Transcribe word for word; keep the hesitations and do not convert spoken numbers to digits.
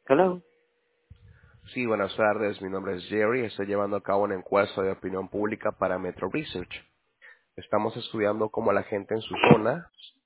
Hello. Sí, buenas tardes. Mi nombre es Jerry. Estoy llevando a cabo una encuesta de opinión pública para Metro Research. Estamos estudiando cómo la gente en su zona